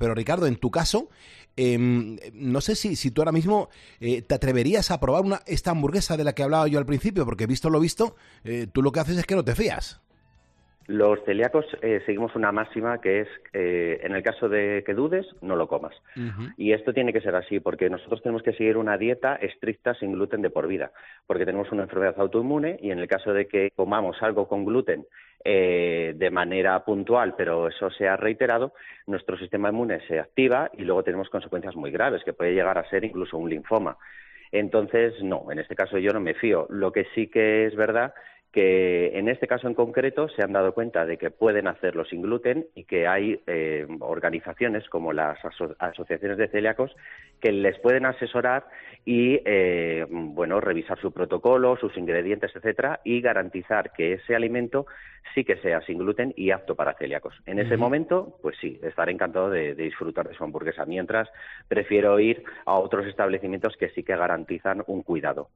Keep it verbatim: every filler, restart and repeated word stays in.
Pero Ricardo, en tu caso, eh, no sé si, si tú ahora mismo eh, te atreverías a probar una, esta hamburguesa de la que hablaba yo al principio, porque visto lo visto, eh, tú lo que haces es que no te fías. Los celíacos eh, seguimos una máxima que es, eh, en el caso de que dudes, no lo comas. Uh-huh. Y esto tiene que ser así, porque nosotros tenemos que seguir una dieta estricta sin gluten de por vida, porque tenemos una enfermedad autoinmune y en el caso de que comamos algo con gluten eh, de manera puntual, pero eso sea reiterado, nuestro sistema inmune se activa y luego tenemos consecuencias muy graves, que puede llegar a ser incluso un linfoma. Entonces, no, en este caso yo no me fío. Lo que sí que es verdad que en este caso en concreto se han dado cuenta de que pueden hacerlo sin gluten y que hay eh, organizaciones como las aso- asociaciones de celíacos que les pueden asesorar y eh, bueno, revisar su protocolo, sus ingredientes, etcétera, y garantizar que ese alimento sí que sea sin gluten y apto para celíacos. En ese uh-huh. momento, pues sí, estaré encantado de, de disfrutar de su hamburguesa, mientras prefiero ir a otros establecimientos que sí que garantizan un cuidado.